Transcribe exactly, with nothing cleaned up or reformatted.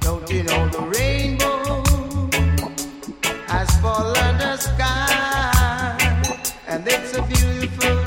Don't you know the rainbow has fallen the sky, and it's a beautiful